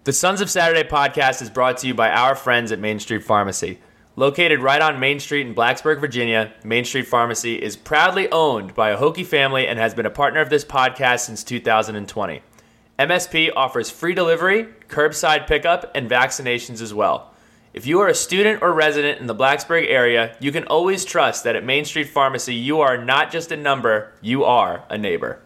The Sons of Saturday podcast is brought to you by our friends at Main Street Pharmacy. Located right on Main Street in Blacksburg, Virginia, Main Street Pharmacy is proudly owned by a Hokie family and has been a partner of this podcast since 2020. MSP offers free delivery, curbside pickup, and vaccinations as well. If you are a student or resident in the Blacksburg area, you can always trust that at Main Street Pharmacy you are not just a number, you are a neighbor.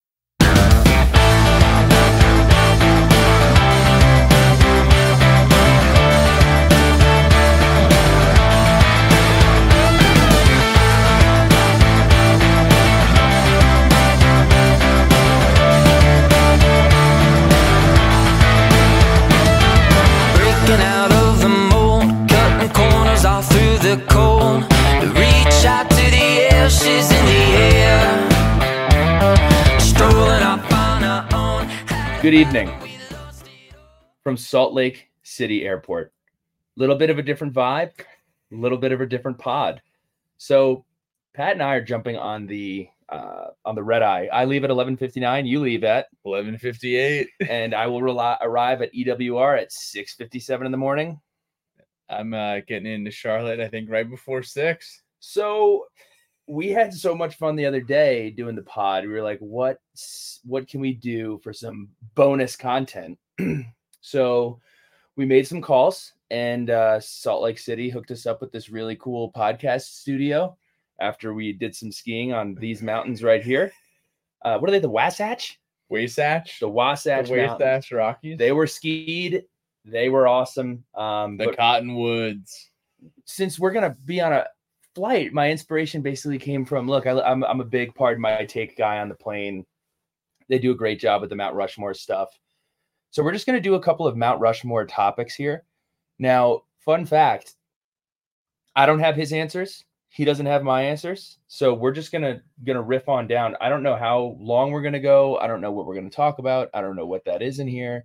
Good evening from Salt Lake City Airport. A little bit of a different vibe, a little bit of a different pod. So Pat and I are jumping on the red eye. I leave at 11:59. You leave at 11:58, and I will arrive at EWR at 6:57 in the morning. I'm getting into Charlotte, I think, right before 6. So we had so much fun the other day doing the pod. We were like, what can we do for some bonus content? So we made some calls, and Salt Lake City hooked us up with this really cool podcast studio after we did some skiing on these mountains right here. What are they, the Wasatch? Wasatch? The Wasatch Wasatch Rockies? They were skied. They were awesome. The Cottonwoods. Since we're going to be on a flight, my inspiration basically came from, look, I'm a big Pardon My Take guy on the plane. They do a great job with the Mount Rushmore stuff. So we're just going to do a couple of Mount Rushmore topics here. Now, fun fact, I don't have his answers. He doesn't have my answers. So we're just going to riff on down. I don't know how long we're going to go. I don't know what we're going to talk about. I don't know what that is in here.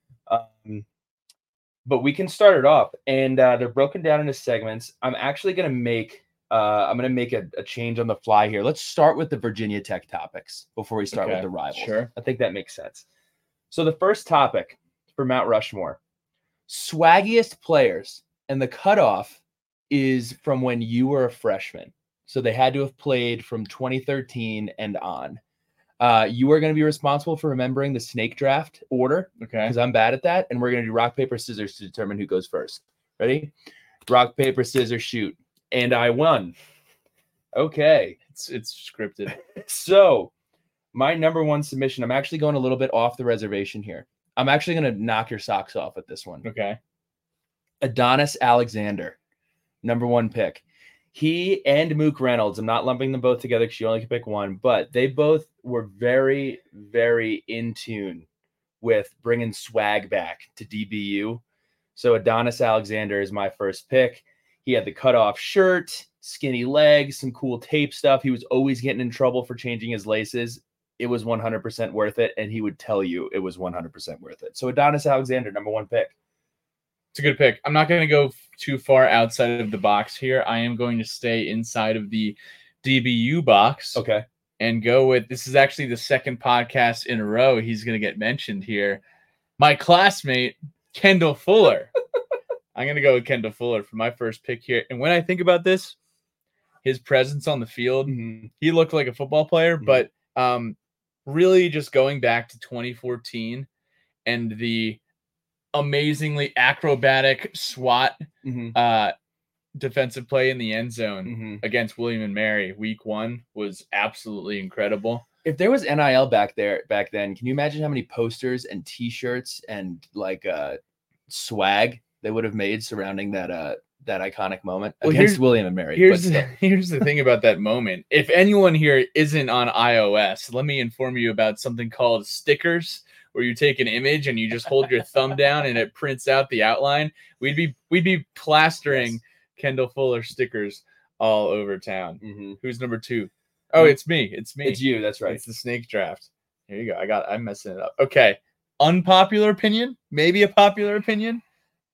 But we can start it off. And they're broken down into segments. I'm actually going to make a change on the fly here. Let's start with the Virginia Tech topics before we start with the rivals. Sure. I think that makes sense. So the first topic for Mount Rushmore, swaggiest players, and the cutoff is from when you were a freshman. So they had to have played from 2013 and on. You are going to be responsible for remembering the snake draft order. Okay. Because I'm bad at that. And we're going to do rock, paper, scissors to determine who goes first. Ready? Rock, paper, scissors, shoot. And I won. Okay. It's scripted. So my number one submission, I'm actually going a little bit off the reservation here. I'm actually going to knock your socks off with this one. Okay. Adonis Alexander, number one pick. He and Mook Reynolds, I'm not lumping them both together because you only can pick one, but they both were very, very in tune with bringing swag back to DBU. So Adonis Alexander is my first pick. He had the cutoff shirt, skinny legs, some cool tape stuff. He was always getting in trouble for changing his laces. It was 100% worth it, and he would tell you it was 100% worth it. So Adonis Alexander, number one pick. It's a good pick. I'm not going to go too far outside of the box here. I am going to stay inside of the DBU box. Okay. And go with, this is actually the second podcast in a row he's going to get mentioned here. My classmate, Kendall Fuller. I'm going to go with Kendall Fuller for my first pick here. And when I think about this, his presence on the field, he looked like a football player, but really just going back to 2014 and the amazingly acrobatic SWAT defensive play in the end zone against William and Mary week 1 was absolutely incredible. If there was NIL back then, can you imagine how many posters and t-shirts and like swag they would have made surrounding that iconic moment against William and Mary? Here's the thing about that moment. If anyone here isn't on iOS, let me inform you about something called stickers, where you take an image and you just hold your thumb down and it prints out the outline. We'd be plastering Kendall Fuller stickers all over town. Who's number 2? Oh, it's me. It's you. That's right. It's the snake draft. Here you go. I'm messing it up. Okay. Unpopular opinion, maybe a popular opinion.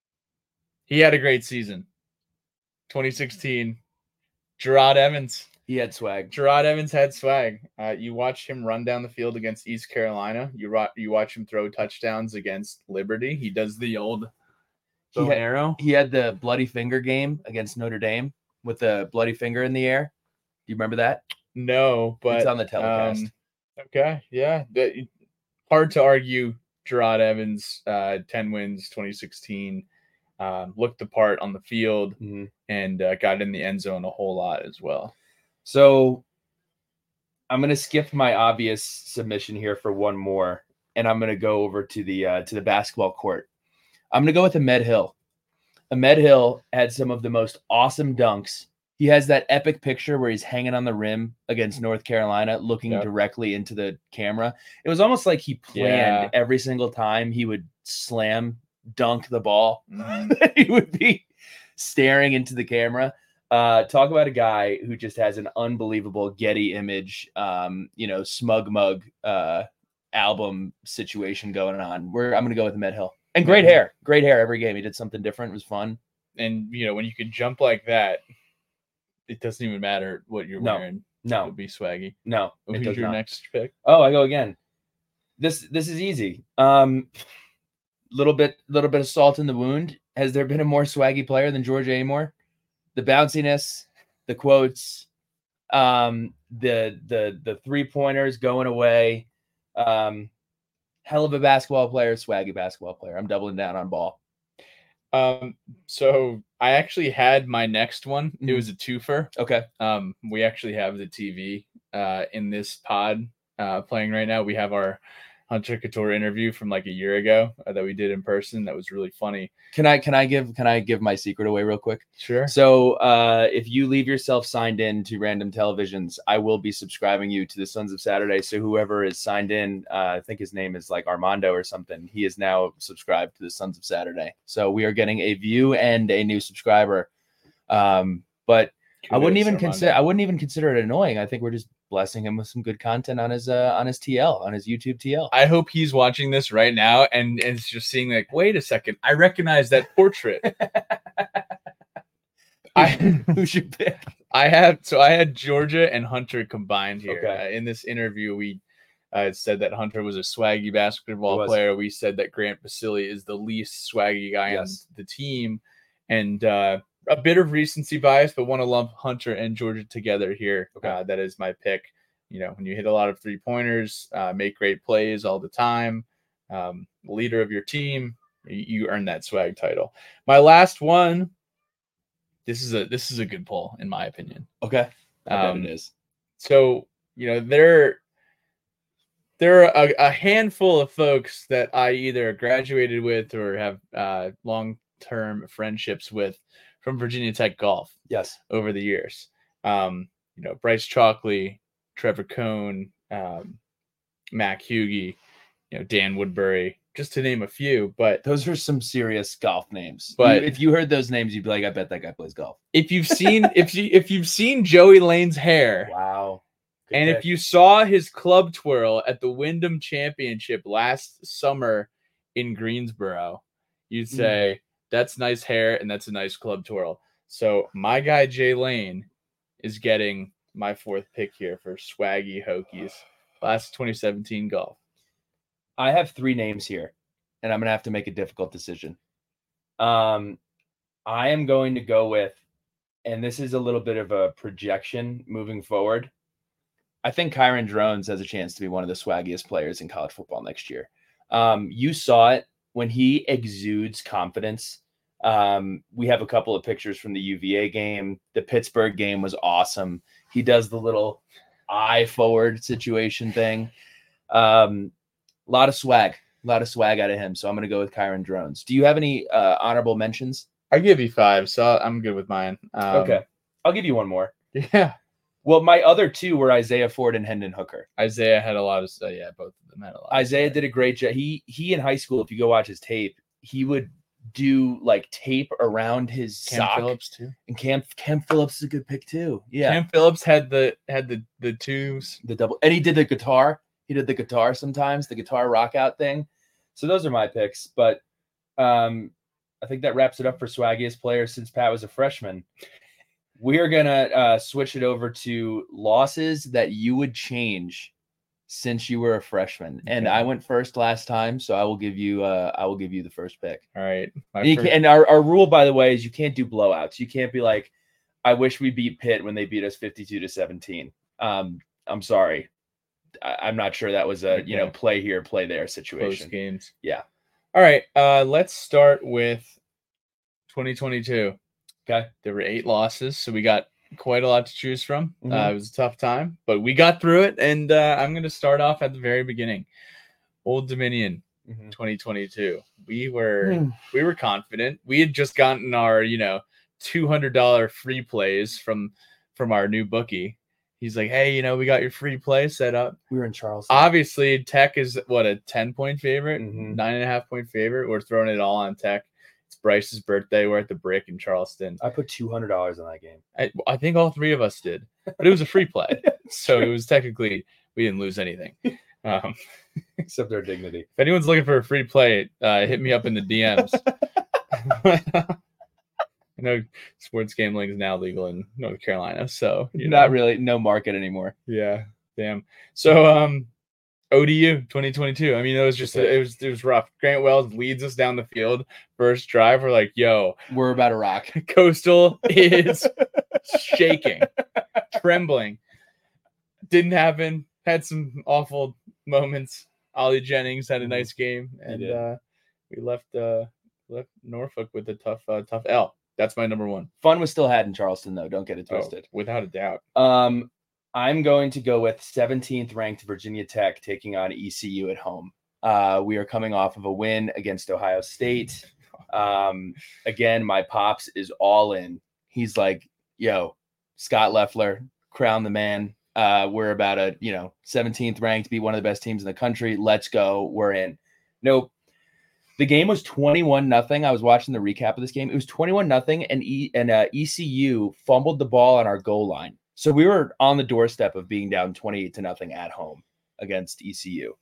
He had a great season. 2016, Gerard Evans. He had swag. Gerard Evans had swag. You watch him run down the field against East Carolina. You watch him throw touchdowns against Liberty. He does the old bow and arrow. He had the bloody finger game against Notre Dame with the bloody finger in the air. Do you remember that? No, but it's on the telecast. Okay, yeah. Hard to argue. Gerard Evans, 10 wins, 2016. Looked the part on the field and got in the end zone a whole lot as well. So I'm going to skip my obvious submission here for one more, and I'm going to go over to the basketball court. I'm going to go with Ahmed Hill. Ahmed Hill had some of the most awesome dunks. He has that epic picture where he's hanging on the rim against North Carolina, looking directly into the camera. It was almost like he planned every single time he would slam dunk the ball. He would be staring into the camera. Talk about a guy who just has an unbelievable Getty image, smug mug album situation going on. I'm going to go with Ahmed Hill. And great hair every game. He did something different. It was fun. And, when you can jump like that, it doesn't even matter what you're wearing. No. It would be swaggy. No. Who's your next pick? Oh, I go again. This is easy. Little bit of salt in the wound. Has there been a more swaggy player than George Amoore? The bounciness, the quotes, the 3-pointers going away. Hell of a basketball player, swaggy basketball player. I'm doubling down on ball. So I actually had my next one. It was a twofer. Okay. We actually have the TV in this pod playing right now. We have our Hunter Couture interview from like a year ago that we did in person. That was really funny. Can I give my secret away real quick? Sure. So if you leave yourself signed in to Random Televisions, I will be subscribing you to the Sons of Saturday. So whoever is signed in, I think his name is like Armando or something. He is now subscribed to the Sons of Saturday. So we are getting a view and a new subscriber. But I wouldn't even consider it annoying. I think we're just blessing him with some good content on his TL, on his YouTube TL. I hope he's watching this right now and is just seeing like, wait a second, I recognize that portrait. Who should pick? I had Georgia and Hunter combined here. Okay. In this interview, we said that Hunter was a swaggy basketball player. We said that Grant Basile is the least swaggy guy on the team, and a bit of recency bias, but want to lump Hunter and Georgia together here. Okay. That is my pick. When you hit a lot of 3-pointers, make great plays all the time, leader of your team, you earn that swag title. My last one. This is a good poll in my opinion. Okay. I bet it is. So, there are a handful of folks that I either graduated with or have long-term friendships with from Virginia Tech golf. Yes. Over the years. Bryce Chalkley, Trevor Cohn, Mac Hughey, Dan Woodbury, just to name a few. But those are some serious golf names. But if you heard those names, you'd be like, I bet that guy plays golf. If you've seen if you've seen Joey Lane's hair, wow. Good and pick. if you saw his club twirl at the Wyndham Championship last summer in Greensboro, you'd say that's nice hair and that's a nice club twirl. So my guy Jay Lane is getting my 4th pick here for swaggy Hokies. Class 2017 golf. I have 3 names here, and I'm going to have to make a difficult decision. I am going to go with, and this is a little bit of a projection moving forward, I think Kyron Drones has a chance to be one of the swaggiest players in college football next year. You saw it when he exudes confidence. We have a couple of pictures from the UVA game. The Pittsburgh game was awesome. He does the little eye forward situation thing. A lot of swag out of him. So I'm going to go with Kyron Drones. Do you have any honorable mentions? I give you 5, so I'm good with mine. Okay. I'll give you one more. Yeah. Well, my other 2 were Isaiah Ford and Hendon Hooker. Isaiah had a lot of both of them had a lot. Isaiah did a great job. He in high school, if you go watch his tape, he would do like tape around his sock. Phillips too. And Cam Phillips is a good pick too. Yeah. Cam Phillips had the twos. The double, and he did the guitar. He did the guitar sometimes, the guitar rock out thing. So those are my picks. But I think that wraps it up for swaggiest player since Pat was a freshman. We are gonna switch it over to losses that you would change since you were a freshman. And Okay. I went first last time, so I will give you the first pick. All right. And our rule, by the way, is you can't do blowouts. You can't be like, I wish we beat Pitt when they beat us 52-17. I'm sorry. I'm not sure that was a play here, play there situation. Post games. Yeah. All right. Let's start with 2022. Okay. There were 8 losses, so we got quite a lot to choose from. Mhm. It was a tough time, but we got through it. And I'm going to start off at the very beginning. Old Dominion, 2022. We were confident. We had just gotten our $200 free plays from our new bookie. He's like, hey, we got your free play set up. We were in Charleston. Obviously, Tech is a 10-point favorite, Mhm. 9.5-point favorite. We're throwing it all on Tech. It's Bryce's birthday. We're at the Brick in Charleston. I put $200 on that game. I think all 3 of us did, but it was a free play, so it was technically we didn't lose anything, except our dignity. If anyone's looking for a free play, hit me up in the DMs. I know sports gambling is now legal in North Carolina, so not really no market anymore. Yeah, damn. So ODU 2022. I mean, it was just it was rough. Grant Wells leads us down the field. First drive, we're like, yo, we're about to rock. Coastal is shaking, trembling. Didn't happen. Had some awful moments. Ollie Jennings had a nice game, and we left Norfolk with a tough L. That's my number 1. Fun was still had in Charleston, though. Don't get it twisted. Without a doubt. I'm going to go with 17th ranked Virginia Tech taking on ECU at home. We are coming off of a win against Ohio State. Again, my pops is all in. He's like, yo, Scott Loeffler, crown the man. We're about 17th ranked, be one of the best teams in the country. Let's go. We're in. Nope. The game was 21-0. I was watching the recap of this game. It was 21-0, and ECU fumbled the ball on our goal line. So we were on the doorstep of being down 28-0 at home against ECU.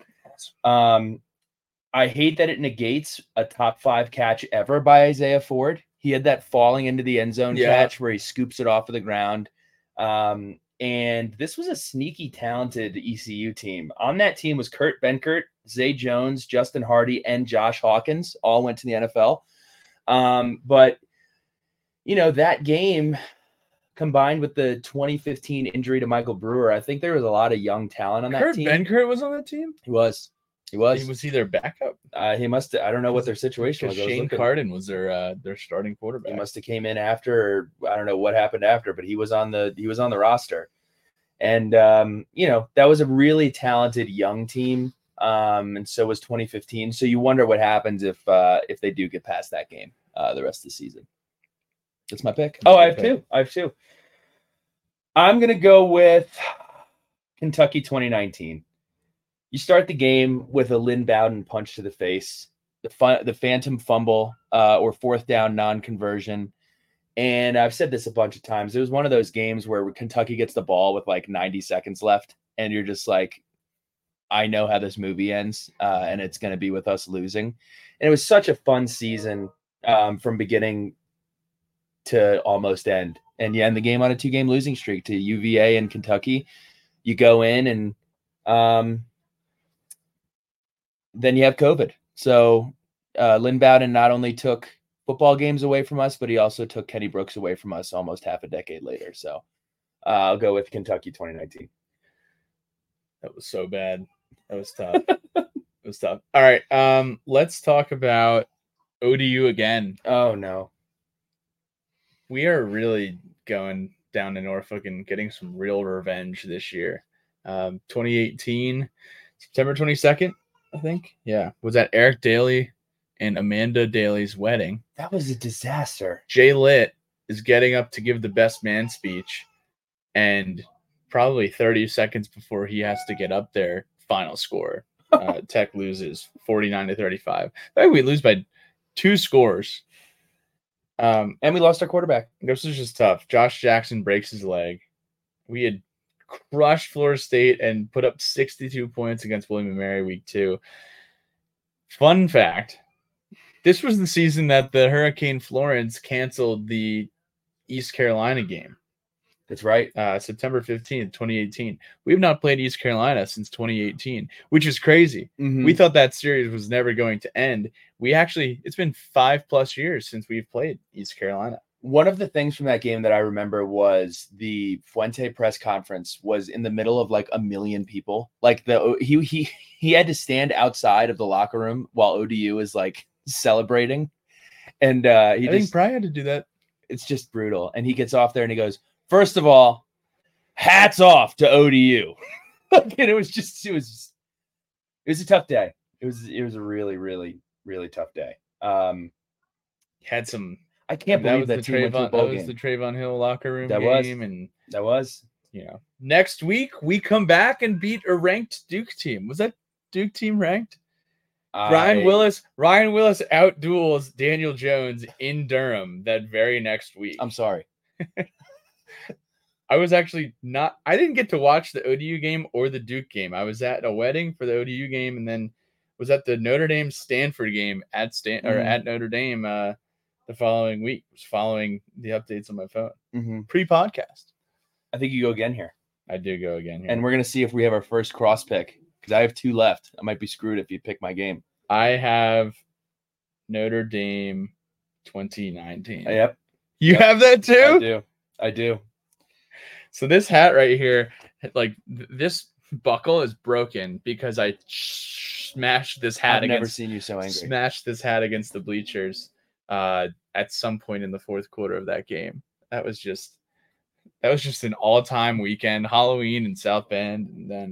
I hate that it negates a top 5 catch ever by Isaiah Ford. He had that falling into the end zone catch where he scoops it off of the ground. And this was a sneaky, talented ECU team. On that team was Kurt Benkert, Zay Jones, Justin Hardy, and Josh Hawkins. All went to the NFL. But, that game combined with the 2015 injury to Michael Brewer, I think there was a lot of young talent on that team. Kurt Benkert was on that team? He was. Was he their backup? He must. I don't know what their situation was. Shane Carden was their starting quarterback. He must have came in after, or I don't know what happened after, but he was on the roster. And that was a really talented young team. And so was 2015. So you wonder what happens if they do get past that game the rest of the season. That's my pick. I have two. I'm gonna go with Kentucky 2019. You start the game with a Lynn Bowden punch to the face, the phantom fumble or 4th down non-conversion. And I've said this a bunch of times. It was one of those games where Kentucky gets the ball with like 90 seconds left, and you're just like, I know how this movie ends, and it's going to be with us losing. And it was such a fun season from beginning to almost end. And you end the game on a 2-game losing streak to UVA and Kentucky. You go in and then you have COVID. So Lynn Bowden not only took football games away from us, but he also took Kenny Brooks away from us almost half a decade later. So I'll go with Kentucky 2019. That was so bad. That was tough. It was tough. All right. Let's talk about ODU again. Oh, no. We are really going down to Norfolk and getting some real revenge this year. 2018, September 22nd, I think. Yeah. Was that Eric Daly and Amanda Daly's wedding? That was a disaster. Jay Litt is getting up to give the best man speech, and probably 30 seconds before he has to get up there, final score. Tech loses 49-35. I think we lose by 2 scores. And we lost our quarterback. This was just tough. Josh Jackson breaks his leg. We had crushed Florida State and put up 62 points against William & Mary week 2. Fun fact, this was the season that the Hurricane Florence canceled the East Carolina game. That's right. September 15th, 2018. We've not played East Carolina since 2018, which is crazy. Mhm. We thought that series was never going to end. It's been 5+ years since we've played East Carolina. One of the things from that game that I remember was the Fuente press conference was in the middle of like a million people. Like he had to stand outside of the locker room while ODU is like celebrating. And I think Brian had to do that. It's just brutal. And he gets off there and he goes, "First of all, hats off to ODU." And it was a tough day. It was a really, really, really tough day. Had some. I can't believe that team went to a bowl game. That was the Trayvon Hill locker room game. That was. Next week we come back and beat a ranked Duke team. Was that Duke team ranked? Ryan Willis outduels Daniel Jones in Durham that very next week. I'm sorry. I was actually not. I didn't get to watch the ODU game or the Duke game. I was at a wedding for the ODU game, and then was at the Notre Dame Stanford game at Notre Dame the following week. Was following the updates on my phone pre-podcast. I think you go again here. I do go again here, and we're gonna see if we have our first cross pick because I have 2 left. I might be screwed if you pick my game. I have Notre Dame 2019. Yep. You have that too? I do. So this hat right here, like this buckle is broken because I smashed this hat. I've never seen you so angry. Smashed this hat against the bleachers at some point in the fourth quarter of that game. That was just an all-time weekend, Halloween in South Bend, and then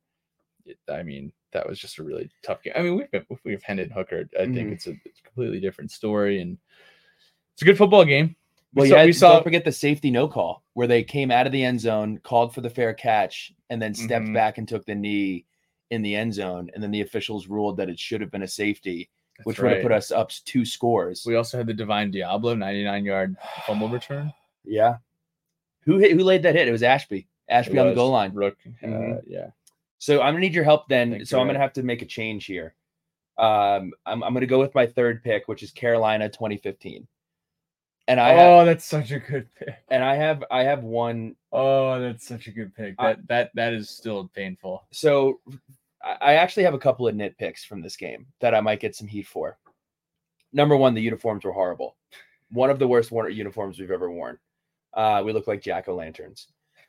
that was just a really tough game. I mean, we've Hendon Hooker. I think it's a completely different story, and it's a good football game. Don't forget the safety no call where they came out of the end zone, called for the fair catch, and then stepped back and took the knee in the end zone. And then the officials ruled that it should have been a safety, which would have put us up 2 scores. We also had the Divine Diablo 99-yard fumble return. Yeah. Who laid that hit? It was Ashby. Ashby on the goal line. Rook. Yeah. So I'm going to need your help then. So I'm going to have to make a change here. I'm going to go with my third pick, which is Carolina 2015. And that's such a good pick. And I have one. Oh, that's such a good pick. That is still painful. So I actually have a couple of nitpicks from this game that I might get some heat for. Number one, the uniforms were horrible. One of the worst uniforms we've ever worn. We look like jack-o'-lanterns.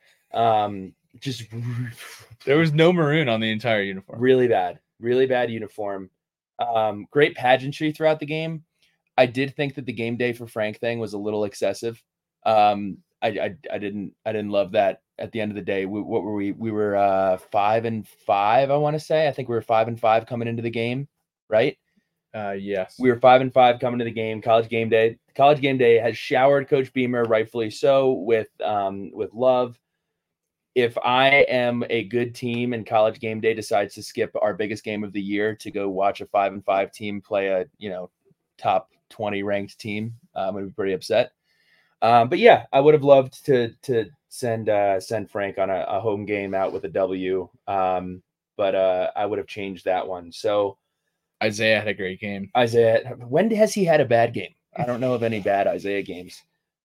Just there was no maroon on the entire uniform. Really bad uniform. Great pageantry throughout the game. I did think that the game day for Frank thing was a little excessive. I didn't love that. At the end of the day, what were we? We were 5-5. I want to say. I think we were 5-5 coming into the game, right? Yes. We were 5-5 coming to the game. College game day. College game day has showered Coach Beamer, rightfully so, with love. If I am a good team and College game day decides to skip our biggest game of the year to go watch a 5-5 team play a top 20 ranked team, I'm gonna be pretty upset. But yeah, I would have loved to send Frank on a home game out with a W. But I would have changed that one. So Isaiah had a great game. Isaiah, when has he had a bad game? I don't know of any bad Isaiah games.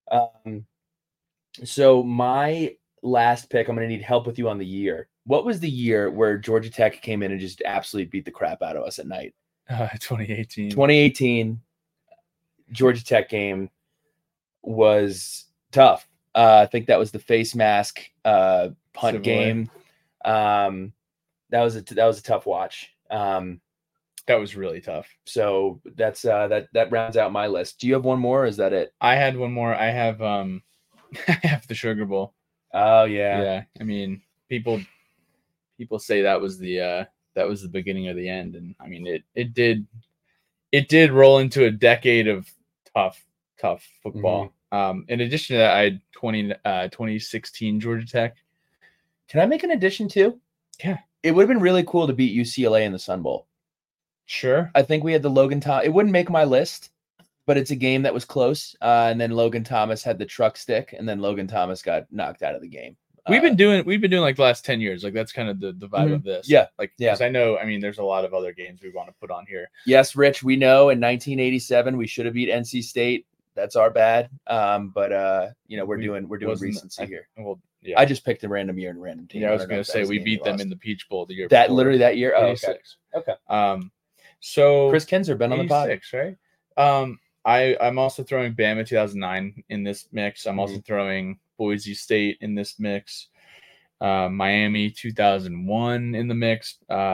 So my last pick, I'm going to need help with you on the year. What was the year where Georgia Tech came in and just absolutely beat the crap out of us at night? 2018. 2018 Georgia Tech game was tough. I think that was the face mask punt Savoy game. That was a tough watch. That was really tough. So that's that rounds out my list. Do you have one more, or is that it? I had one more. I have I have the Sugar Bowl. Oh yeah. Yeah. I mean, people say that was the beginning of the end, and I mean it did roll into a decade of tough football. In addition to that, I had 2016 Georgia Tech. Can I make an addition too? Yeah. It would have been really cool to beat UCLA in the Sun Bowl. Sure. I think we had the Logan Thomas. It wouldn't make my list, but it's a game that was close. And then Logan Thomas had the truck stick, and then Logan Thomas got knocked out of the game. We've been doing like the last 10 years. Like that's kind of the vibe of this. Yeah. Because I know, I mean, there's a lot of other games we want to put on here. Yes, Rich, we know in 1987 we should have beat NC State. That's our bad. But we're doing recency here. Well, yeah. I just picked a random year and a random team. Yeah, I was going to say we beat them lost. in the Peach Bowl the year that before. literally that year. Oh, okay. 86. Okay. So Chris Kinzer been on the pod, 86, right? I'm also throwing Bama 2009 in this mix. I'm also throwing Boise State in this mix. Miami 2001 in the mix.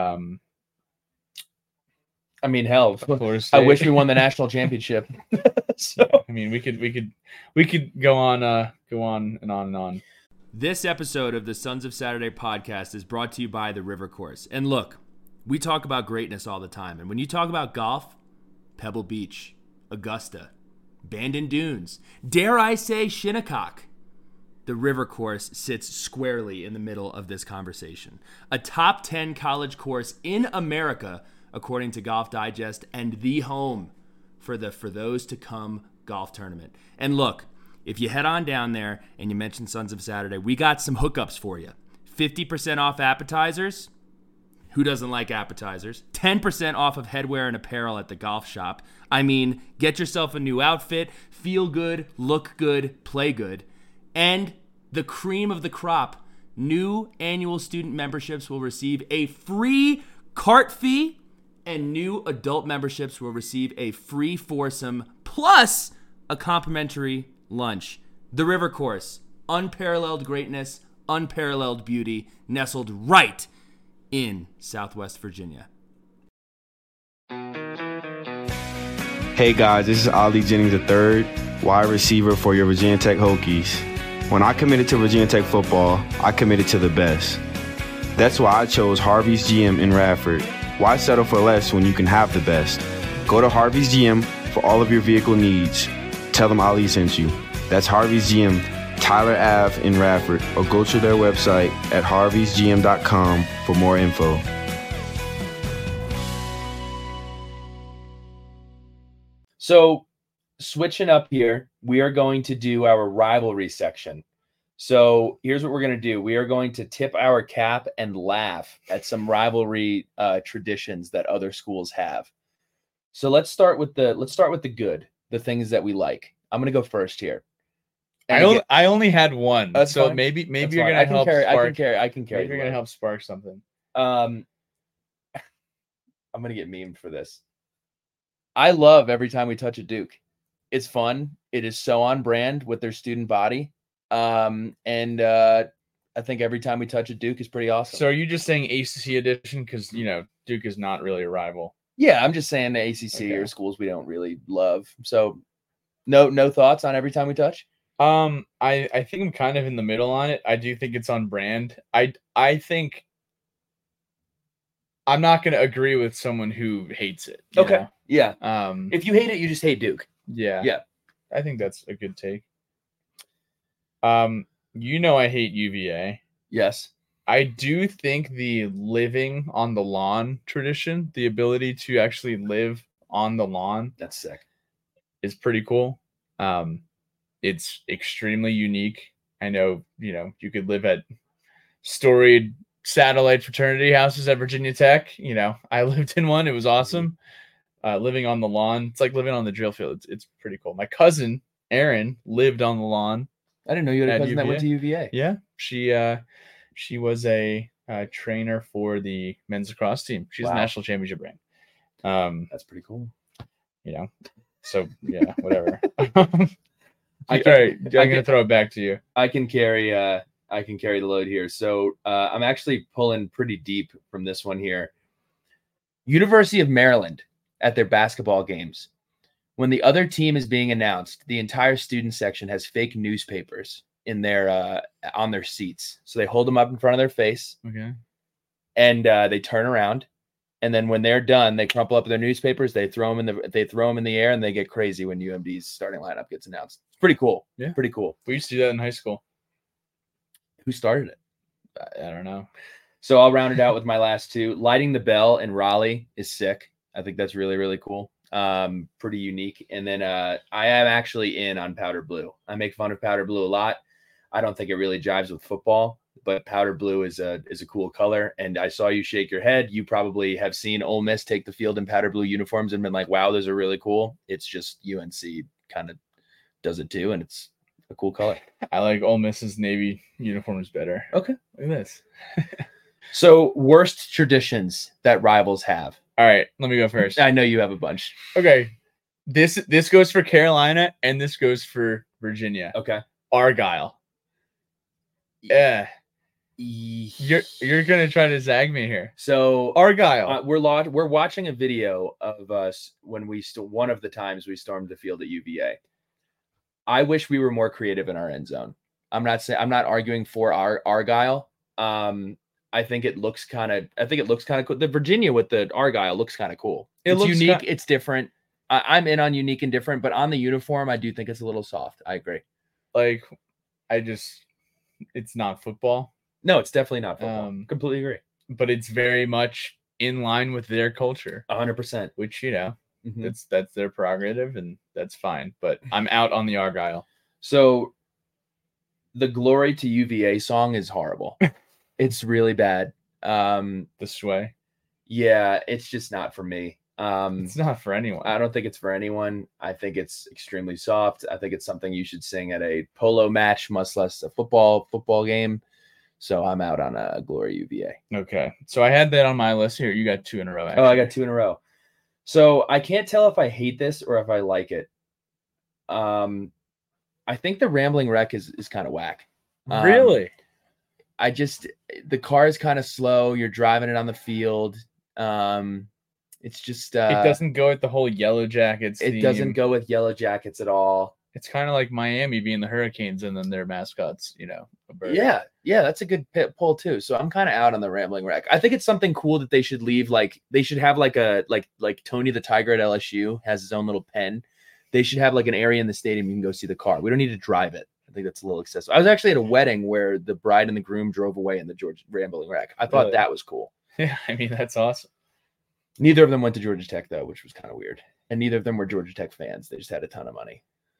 I mean, hell, I wish we won the national championship. So I mean, we could go on and on and on. This episode of the Sons of Saturday podcast is brought to you by the River Course. And look, we talk about greatness all the time. And when you talk about golf, Pebble Beach, Augusta, Bandon Dunes, dare I say Shinnecock, the River Course sits squarely in the middle of this conversation. A top 10 college course in America, according to Golf Digest, and the home for the For Those to Come golf tournament. And look, if you head on down there and you mention Sons of Saturday, we got some hookups for you. 50% off appetizers. Who doesn't like appetizers? 10% off of headwear and apparel at the golf shop. I mean, get yourself a new outfit, feel good, look good, play good. And the cream of the crop, new annual student memberships will receive a free cart fee, and new adult memberships will receive a free foursome plus a complimentary lunch. The River Course, unparalleled greatness, unparalleled beauty, nestled right in Southwest Virginia. Hey guys, this is Ali Jennings III, wide receiver for your Virginia Tech Hokies. When I committed to Virginia Tech football, I committed to the best. That's why I chose Harvey's GM in Radford. Why settle for less when you can have the best? Go to Harvey's GM for all of your vehicle needs. Tell them Ali sent you. That's Harvey's GM, Tyler Ave in Radford, or go to their website at harveysgm.com for more info. So switching up here, we are going to do our rivalry section. So here's what we're going to do. We are going to tip our cap and laugh at some rivalry traditions that other schools have. So let's start with the good, the things that we like. I'm going to go first here. I only had one, so fine. maybe That's you're fine. going to help. I can carry. Maybe you're going to help spark something. I'm going to get memed for this. I love every time we touch a Duke. It's fun. It is so on brand with their student body. I think every time we touch a Duke is pretty awesome. So are you just saying ACC edition? Because, Duke is not really a rival. Yeah, I'm just saying the ACC or schools we don't really love. So no thoughts on every time we touch? I think I'm kind of in the middle on it. I do think it's on brand. I think I'm not going to agree with someone who hates it. Okay. know? Yeah. If you hate it, you just hate Duke. Yeah. Yeah. I think that's a good take. I hate UVA. Yes. I do think the living on the lawn tradition, the ability to actually live on the lawn, That's sick. is pretty cool. It's extremely unique. I know, you could live at storied satellite fraternity houses at Virginia Tech. I lived in one. It was awesome. Living on the lawn. It's like living on the drill field. It's pretty cool. My cousin, Erin, lived on the lawn. I didn't know you had a At cousin that went to UVA. Yeah. She was a trainer for the men's lacrosse team. She's a national championship rank. That's pretty cool. So yeah, whatever. I'm going to throw it back to you. I can carry the load here. So I'm actually pulling pretty deep from this one here. University of Maryland at their basketball games. When the other team is being announced, the entire student section has fake newspapers in their on their seats. So they hold them up in front of their face. Okay. And they turn around. And then when they're done, they crumple up their newspapers. They throw them in the air, and they get crazy when UMD's starting lineup gets announced. It's pretty cool. Yeah, pretty cool. We used to do that in high school. Who started it? I don't know. So I'll round it out with my last two. Lighting the bell in Raleigh is sick. I think that's really, really cool. Pretty unique. And then I am actually in on powder blue. I make fun of powder blue a lot. I don't think it really jives with football, but powder blue is a cool color. And I saw you shake your head. You probably have seen Ole Miss take the field in powder blue uniforms and been like, wow, those are really cool. It's just UNC kind of does it too, and it's a cool color. I like Ole Miss's navy uniforms better. Okay. Look at this. So worst traditions that rivals have. All right, let me go first. I know you have a bunch. Okay. This goes for Carolina and this goes for Virginia. Okay. Argyle. Yeah. You're gonna try to zag me here. So Argyle. we're watching a video of us when one of the times we stormed the field at UVA. I wish we were more creative in our end zone. I'm not arguing for our Argyle. I think it looks kind of cool. The Virginia with the Argyle looks kind of cool. It's unique. It's different. I'm in on unique and different, but on the uniform, I do think it's a little soft. I agree. Like, it's not football. No, it's definitely not football. Completely agree. But it's very much in line with their culture. 100%. Which, that's their prerogative, and that's fine. But I'm out on the Argyle. So the Glory to UVA song is horrible. It's really bad. The sway. Yeah, it's just not for me. It's not for anyone. I don't think it's for anyone. I think it's extremely soft. I think it's something you should sing at a polo match, much less a football game. So I'm out on a Glory UVA. Okay. So I had that on my list here. You got 2 in a row. Actually. Oh, I got 2 in a row. So I can't tell if I hate this or if I like it. I think the Rambling Wreck is kind of whack. Really? The car is kind of slow. You're driving it on the field. It's just it doesn't go with the whole Yellow Jackets theme. It doesn't go with Yellow Jackets at all. It's kind of like Miami being the Hurricanes and then their mascots, a bird. Yeah, that's a good pull too. So I'm kind of out on the Rambling Wreck. I think it's something cool that they should leave. Like they should have like Tony the Tiger at LSU has his own little pen. They should have like an area in the stadium you can go see the car. We don't need to drive it. I think that's a little excessive. I was actually at a wedding where the bride and the groom drove away in the Rambling Wreck. I thought that was cool. Yeah, I mean, that's awesome. Neither of them went to Georgia Tech, though, which was kind of weird. And neither of them were Georgia Tech fans. They just had a ton of money.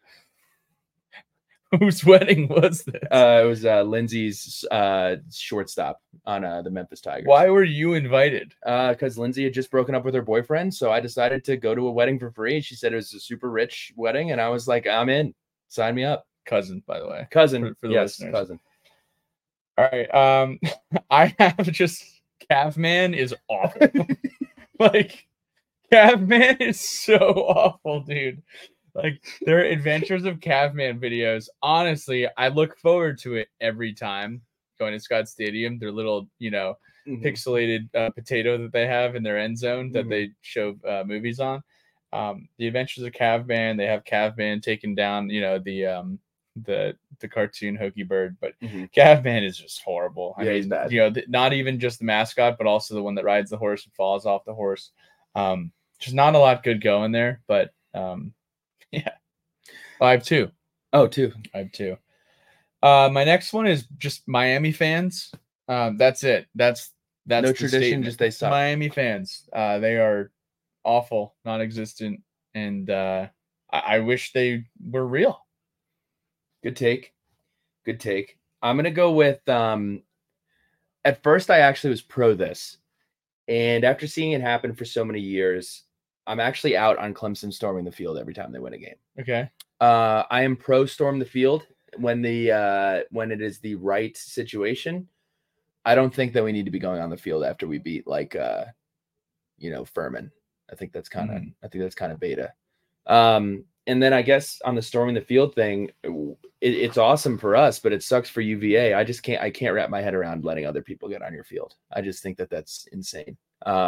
Whose wedding was this? It was Lindsay's shortstop on the Memphis Tigers. Why were you invited? Because Lindsay had just broken up with her boyfriend, so I decided to go to a wedding for free. She said it was a super rich wedding, and I was like, I'm in. Sign me up. Cousin, by the way. Cousin. For the yes, listeners. Cousin. All right. I have just Caveman is awful. Like, Caveman is so awful, dude. Like, their Adventures of Caveman videos. Honestly, I look forward to it every time going to Scott Stadium. Their little, pixelated potato that they have in their end zone that they show movies on. The Adventures of Caveman. They have Caveman taking down, the cartoon Hokey Bird, but Caveman is just horrible. I mean, he's bad. Not even just the mascot, but also the one that rides the horse and falls off the horse. Just not a lot good going there, but yeah. I have 2. Oh, 2. I have 2. My next one is just Miami fans. That's it. That's no the tradition, statement. just they suck. Miami fans. They are awful, non-existent, and I wish they were real. Good take. I'm gonna go with at first I actually was pro this, and after seeing it happen for so many years, I'm actually out on Clemson storming the field every time they win a game. Okay. I am pro storm the field when it is the right situation. I don't think that we need to be going on the field after we beat Furman. I think that's kind of beta. And then I guess on the storming the field thing, it's awesome for us, but it sucks for UVA. I can't wrap my head around letting other people get on your field. I just think that that's insane.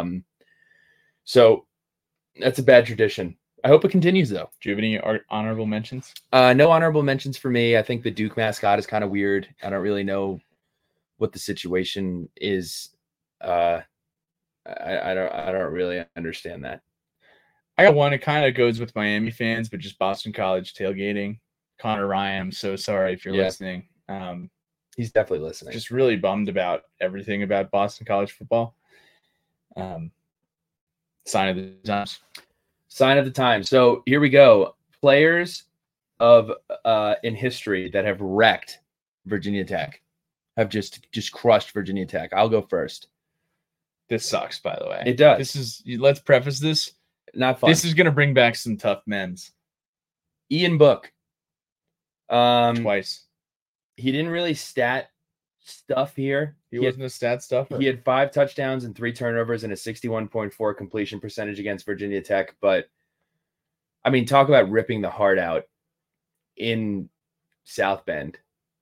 So that's a bad tradition. I hope it continues though. Do you have any honorable mentions? No honorable mentions for me. I think the Duke mascot is kind of weird. I don't really know what the situation is. I don't really understand that. I got one. It kind of goes with Miami fans, but just Boston College tailgating. Connor Ryan, I'm so sorry if you're listening. He's definitely listening. Just really bummed about everything about Boston College football. Sign of the times. Sign of the times. So here we go. Players in history that have wrecked Virginia Tech have just crushed Virginia Tech. I'll go first. This sucks, by the way. It does. Let's preface this. Not fun. This is going to bring back some tough men's. Ian Book. Twice. He didn't really stat stuff here. He wasn't a stat stuffer. He had 5 touchdowns and 3 turnovers and a 61.4 completion percentage against Virginia Tech. But I mean, talk about ripping the heart out in South Bend.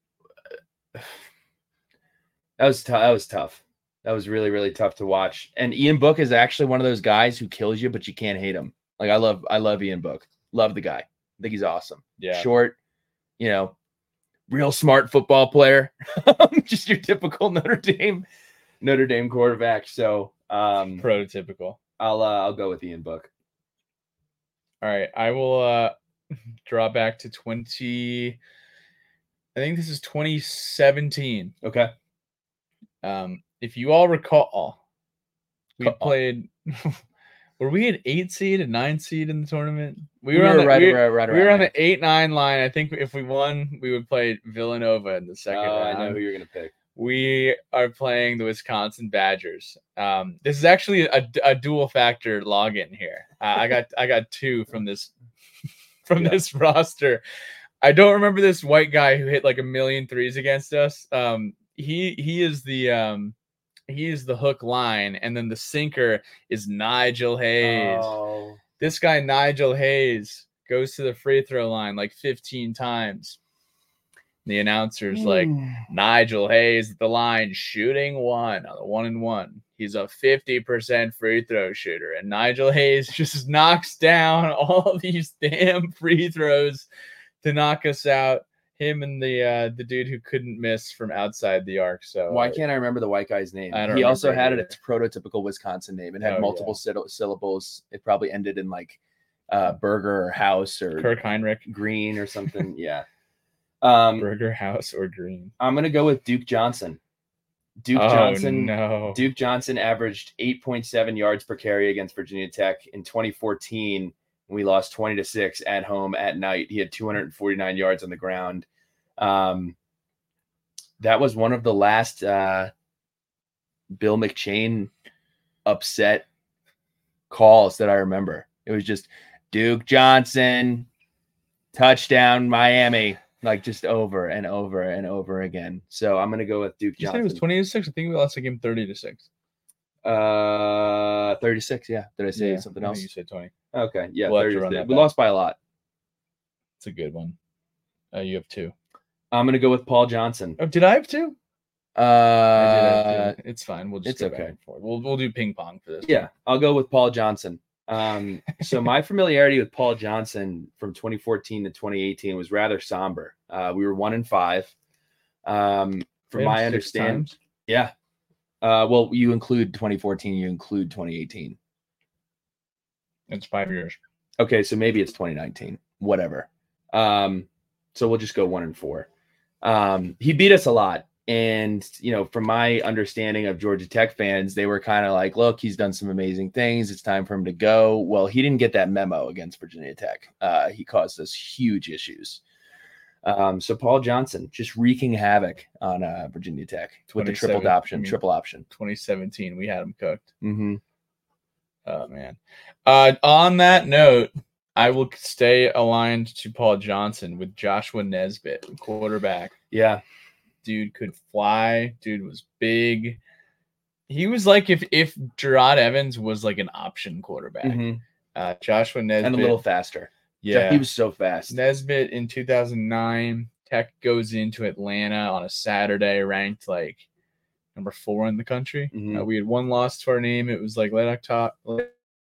That was tough. That was really, really tough to watch. And Ian Book is actually one of those guys who kills you, but you can't hate him. Like I love Ian Book. Love the guy. I think he's awesome. Yeah. Short, real smart football player. Just your typical Notre Dame quarterback. So prototypical. I'll go with Ian Book. All right. I will draw back to 20. I think this is 2017. Okay. If you all recall, we played. Were we an 8 seed, a 9 seed in the tournament? We were on the 8-9 line. I think if we won, we would play Villanova in the second round. I know who you're gonna pick. We are playing the Wisconsin Badgers. This is actually a dual factor login here. I got 2 from this this roster. I don't remember this white guy who hit like 1,000,000 threes against us. He is the hook line, and then the sinker is Nigel Hayes. Oh. This guy Nigel Hayes goes to the free throw line like 15 times. The announcer's like, Nigel Hayes at the line, shooting 1 on the 1-and-1. He's a 50% free throw shooter, and Nigel Hayes just knocks down all these damn free throws to knock us out. Him and the dude who couldn't miss from outside the arc. So why can't I remember the white guy's name? I don't He also remember had either. its prototypical Wisconsin name. It had multiple syllables. It probably ended in like burger or house or Kirk Heinrich, green or something. Yeah. Burger House or Green. I'm gonna go with Duke Johnson. Duke Johnson averaged 8.7 yards per carry against Virginia Tech in 2014. We lost 20-6 at home at night. He had 249 yards on the ground. That was one of the last Bill McChain upset calls that I remember. It was just Duke Johnson, touchdown, Miami, like just over and over and over again. So I'm going to go with Duke Johnson. You said it was 20-6. I think we lost the game 30-6. 36. Yeah. Did I say something else? You said 20. Okay. Yeah. We'll have to run that we back. lost by a lot. It's a good one. You have 2. I'm going to go with Paul Johnson. Oh, did I have 2? I did have 2. It's fine. We'll just it's go okay. back and forth. We'll do ping pong for this. Yeah. I'll go with Paul Johnson. So my familiarity with Paul Johnson from 2014 to 2018 was rather somber. We were 1-5. From my understanding, yeah. Well, you include 2014, you include 2018. It's 5 years. Okay, so maybe it's 2019. Whatever. So we'll just go 1-4. He beat us a lot. And, from my understanding of Georgia Tech fans, they were kind of like, look, he's done some amazing things. It's time for him to go. Well, he didn't get that memo against Virginia Tech. He caused us huge issues. So Paul Johnson just wreaking havoc on Virginia Tech with the triple option. 2017, we had him cooked. Mm-hmm. Oh, man. On that note, I will stay aligned to Paul Johnson with Joshua Nesbitt, quarterback. Yeah. Dude could fly. Dude was big. He was like if Gerard Evans was like an option quarterback. Mm-hmm. Joshua Nesbitt. And a little faster. Yeah. He was so fast. Nesbitt in 2009. Tech goes into Atlanta on a Saturday, ranked like number 4 in the country. Mm-hmm. We had 1 loss to our name. It was like late October.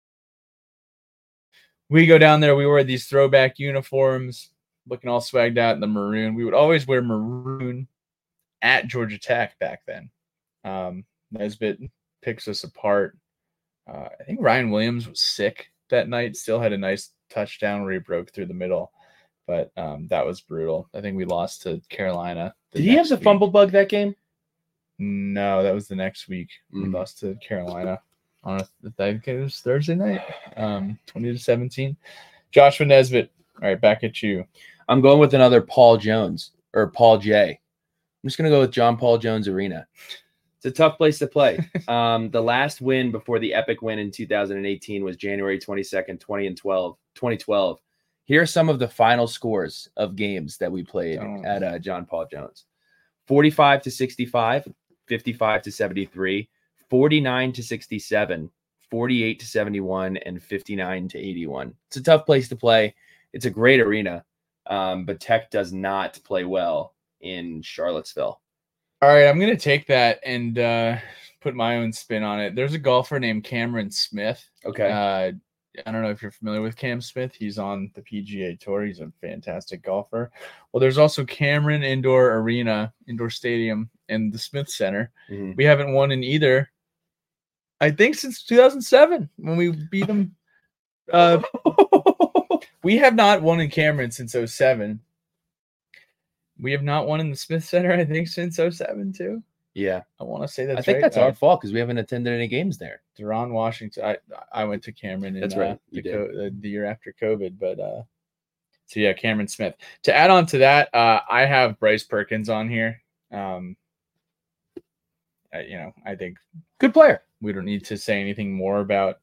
We go down there. We wear these throwback uniforms, looking all swagged out in the maroon. We would always wear maroon at Georgia Tech back then. Nesbitt picks us apart. I think Ryan Williams was sick that night. Still had a nice touchdown where he broke through the middle. But that was brutal. I think we lost to Carolina. Did he have the fumble bug that game? No, that was the next week. We lost to Carolina on I think it was Thursday night, 20-17. Joshua Nesbitt. All right, back at you. I'm going with another Paul Jones or Paul J. I'm just going to go with John Paul Jones Arena. It's a tough place to play. The last win before the epic win in 2018 was January 22nd, 2012. Here are some of the final scores of games that we played at John Paul Jones. 45-65, 55-73, 49-67, 48-71, and 59-81. It's a tough place to play. It's a great arena, but Tech does not play well in Charlottesville. All right, I'm going to take that and put my own spin on it. There's a golfer named Cameron Smith. Okay. I don't know if you're familiar with Cam Smith. He's on the PGA Tour. He's a fantastic golfer. Well, there's also Cameron Indoor Stadium, and the Smith Center. Mhm. We haven't won in either, I think, since 2007 when we beat them. We have not won in Cameron since 2007. We have not won in the Smith Center, I think, since 2007 too. Yeah. I want to say that's I think right. that's our fault because we haven't attended any games there. Deron Washington. I went to Cameron. That's right. You the year after COVID, but so yeah, Cameron Smith. To add on to that, I have Bryce Perkins on here. I think Good player. we don't need to say anything more about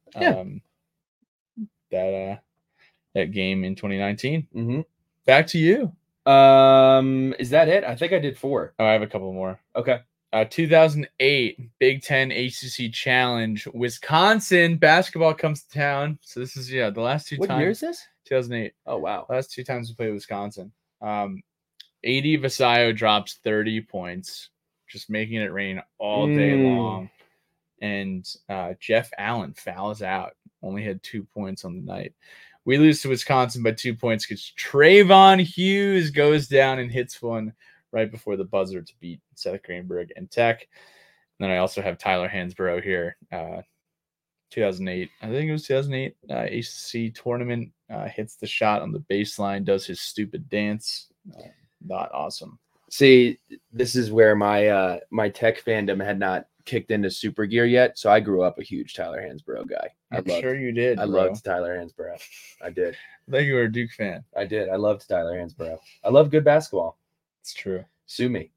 that game in 2019. Mm-hmm. Back to you. Is that it? I think I did 4. Oh, I have a couple more. Okay. 2008 Big Ten ACC Challenge. Wisconsin basketball comes to town. So this is the last two times. What year is this? 2008. Oh wow. Last 2 times we played Wisconsin. AD Vasayo drops 30 points, just making it rain all day long. And Jeff Allen fouls out. Only had 2 points on the night. We lose to Wisconsin by 2 points because Trayvon Hughes goes down and hits one right before the buzzer to beat Seth Greenberg and Tech. And then I also have Tyler Hansborough here. 2008, I think it was 2008 ACC tournament. Hits the shot on the baseline, does his stupid dance. Not awesome. See, this is where my my Tech fandom had not kicked into super gear yet. So I grew up a huge Tyler Hansborough guy. I'm sure you did. I loved Tyler Hansborough. I did. I thought you were a Duke fan. I did. I loved Tyler Hansborough. I love good basketball. It's true. Sue me.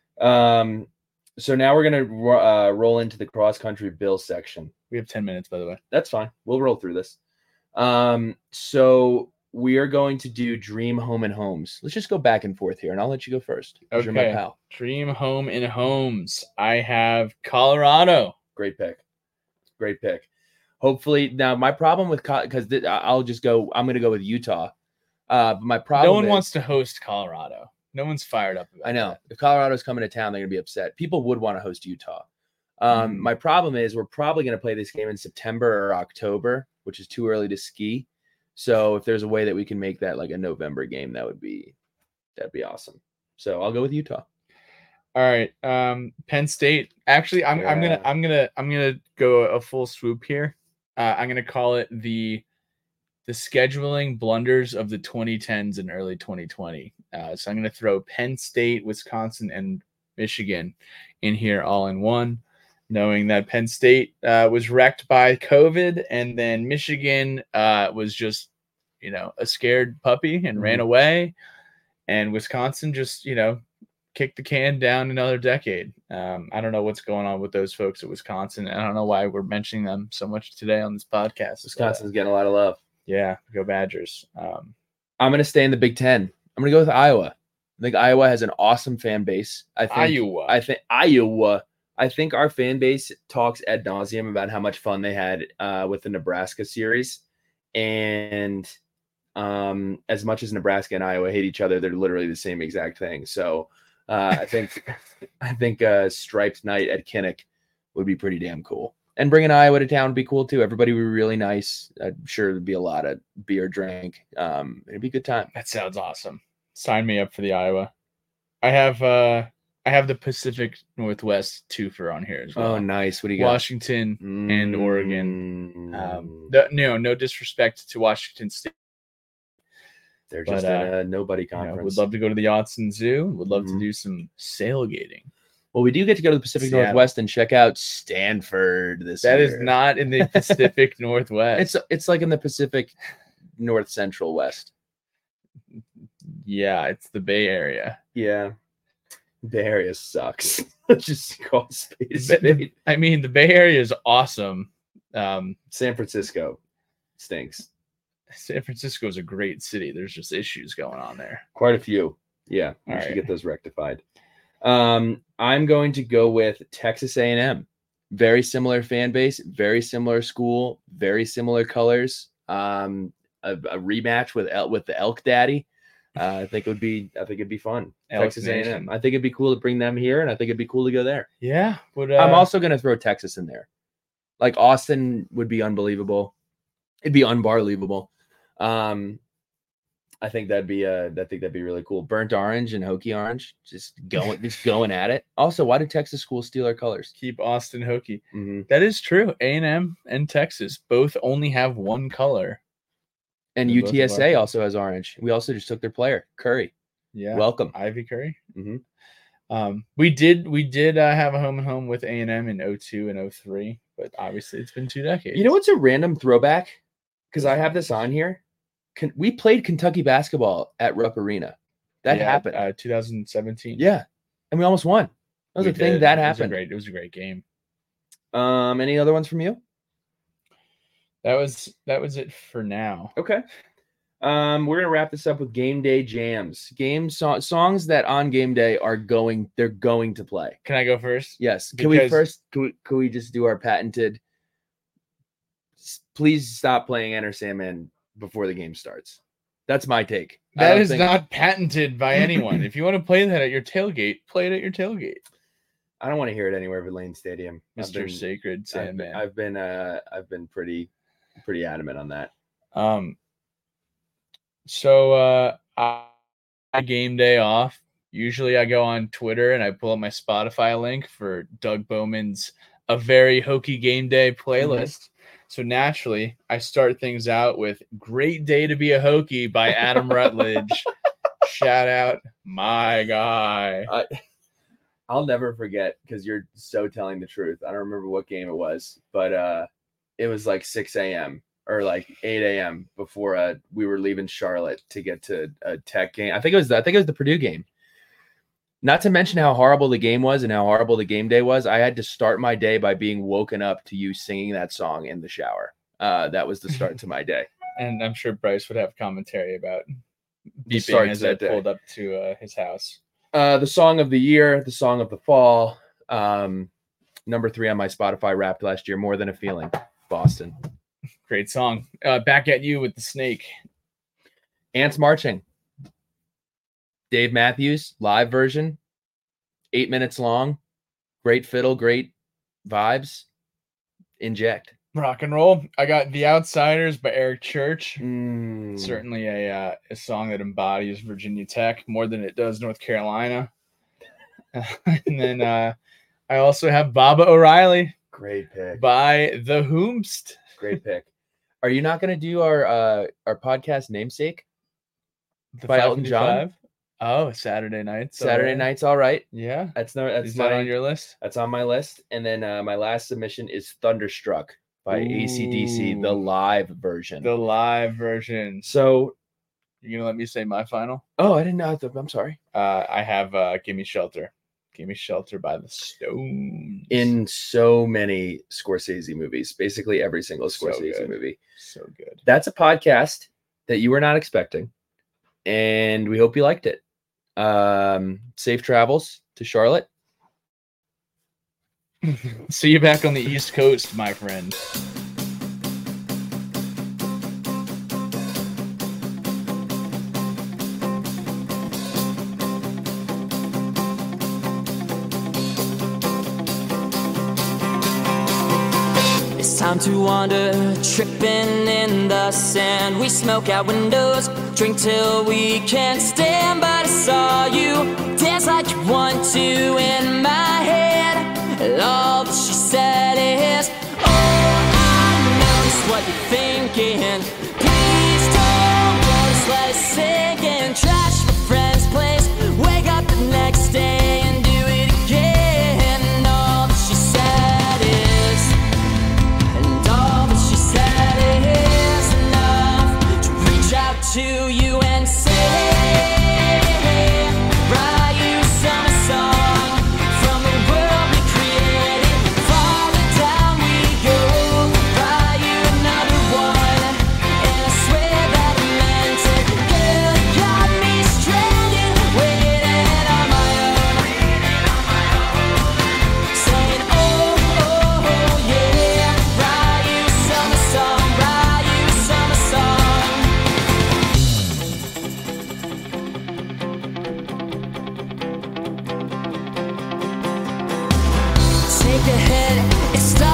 So now we're gonna roll into the cross country bill section. We have 10 minutes, by the way. That's fine. We'll roll through this. So we are going to do Dream Home and Homes. Let's just go back and forth here, and I'll let you go first. Okay. You're my pal. Dream Home and Homes. I have Colorado. Great pick. Great pick. Hopefully, now my problem with because I'll just go. I'm going to go with Utah. My problem. No one wants to host Colorado. No one's fired up about I know. that. If Colorado's coming to town, they're going to be upset. People would want to host Utah. My problem is we're probably going to play this game in September or October, which is too early to ski. So if there's a way that we can make that like a November game, that'd be awesome. So I'll go with Utah. All right. Penn State. Actually, I'm gonna go a full swoop here. I'm gonna call it the scheduling blunders of the 2010s and early 2020. So I'm gonna throw Penn State, Wisconsin, and Michigan in here all in one, knowing that Penn State was wrecked by COVID, and then Michigan was just a scared puppy and ran away, and Wisconsin just kicked the can down another decade. I don't know what's going on with those folks at Wisconsin. I don't know why we're mentioning them so much today on this podcast. Wisconsin's getting a lot of love. Yeah, go Badgers. I'm going to stay in the Big Ten. I'm going to go with Iowa. I think Iowa has an awesome fan base. I think Iowa. I think our fan base talks ad nauseum about how much fun they had with the Nebraska series. And as much as Nebraska and Iowa hate each other, they're literally the same exact thing. So I think striped night at Kinnick would be pretty damn cool. And bringing Iowa to town would be cool too. Everybody would be really nice. I'm sure there'd be a lot of beer drank. It'd be a good time. That sounds awesome. Sign me up for the Iowa. I have the Pacific Northwest twofer on here as well. Oh, nice. What do you got? Washington and Oregon. No disrespect to Washington State. They're just in a nobody conference. Would love to go to the Autzen Zoo. Would love to do some sailgating. Well, we do get to go to the Pacific Northwest and check out Stanford this year. That is not in the Pacific Northwest. It's like in the Pacific North Central West. Yeah, it's the Bay Area. Yeah. Bay Area sucks. Just call space. I mean, the Bay Area is awesome. San Francisco stinks. San Francisco is a great city. There's just issues going on there. Quite a few. Yeah, we should get those rectified. I'm going to go with Texas A&M. Very similar fan base, very similar school, very similar colors. A rematch with the Elk Daddy. I think it'd be fun. Elk Texas A&M. Nation. I think it'd be cool to bring them here, and I think it'd be cool to go there. Yeah, but I'm also going to throw Texas in there. Like Austin would be unbelievable. It'd be unbelievable. I think that'd be really cool. Burnt orange and Hokie orange, just going at it. Also, why did Texas schools steal our colors? keep Austin Hokie. Mm-hmm. That is true. A&M and Texas both only have one color. And They're both of UTSA our- also has orange. We also just took their player, Curry. Yeah, Welcome. Ivy Curry. Mm-hmm. We did have a home and home with A&M in 02 and 03, but obviously it's been 2 decades. You know what's a random throwback? Because I have this on here. We played Kentucky basketball at Rupp Arena. That happened. 2017. Yeah, and we almost won. That was We a thing did. that It was happened. It was a great game. Any other ones from you? That was it for now. Okay. We're gonna wrap this up with game day jams. Songs that on game day they're going to play. Can I go first? Yes. Because- Can we just do our patented? Please stop playing Enter Sandman before the game starts. That's my take. I That don't is think- not patented by anyone. If you want to play that at your tailgate, play it at your tailgate. I don't want to hear it anywhere but Lane Stadium. Mr. Sacred Sandman. I've been pretty adamant on that. So I game day off. Usually I go on Twitter and I pull up my Spotify link for Doug Bowman's A Very Hokie Game Day playlist. So naturally, I start things out with Great Day to Be a Hokie by Adam Rutledge. Shout out my guy. I'll never forget because you're so telling the truth. I don't remember what game it was, but it was like 6 a.m. or like 8 a.m. before we were leaving Charlotte to get to a Tech game. I think it was the Purdue game. Not to mention how horrible the game was and how horrible the game day was. I had to start my day by being woken up to you singing that song in the shower. That was the start to my day. And I'm sure Bryce would have commentary about The beeping starts as I that day. pulled up to his house. The song of the year, the song of the fall. Number 3 on my Spotify Wrapped last year, More Than a Feeling, Boston. Great song. Back at You with the Snake. Ants Marching. Dave Matthews, live version, 8 minutes long. Great fiddle, great vibes. Inject. Rock and roll. I got The Outsiders by Eric Church. Mm. Certainly a song that embodies Virginia Tech more than it does North Carolina. And then I also have Baba O'Reilly Great pick. by The Whomst. Great pick. Are you not going to do our podcast namesake? The By Elton John? 555. Oh, Saturday nights. Saturday Night's All Right. Yeah. That's Is that on your list? That's on my list. And then my last submission is Thunderstruck by AC/DC, the Ooh. live version. The live version. So, You gonna let me say my final? I didn't know. I'm sorry. I have Gimme Shelter. Gimme Shelter by the Stones. In so many Scorsese movies, basically every single So Scorsese good. movie. So good. That's a podcast that you were not expecting, and we hope you liked it. Safe travels to Charlotte. See you back on the East Coast, my friend. It's time to wander, tripping in the sand. We smoke out windows, drink till we can't stand. But I saw you dance like you want to in my head. And all that she said is, oh, I know just what you're thinking. Please don't go, just let it sink in. Trash my friend's place, wake up the next day and do it again. And all that she said is, and all that she said is enough to reach out to you and say, write you some song from the world we created. Farther down we go, write you another one. It started